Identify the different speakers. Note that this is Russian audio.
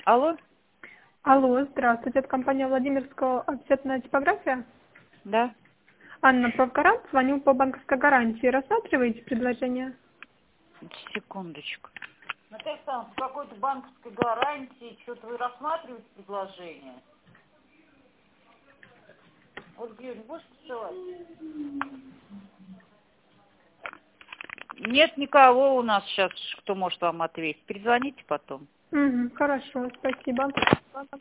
Speaker 1: Алло?
Speaker 2: Алло, здравствуйте, это компания Владимирского офсетная типография.
Speaker 1: Да.
Speaker 2: Анна Правкарант, звоню по банковской гарантии. Рассматриваете предложение?
Speaker 1: Секундочку. Наталья Александровна, по какой-то банковской гарантии, что-то вы рассматриваете предложение? Вот, Юрий, будешь посылать? Нет никого у нас сейчас, кто может вам ответить. Перезвоните потом.
Speaker 2: Угу, хорошо, спасибо.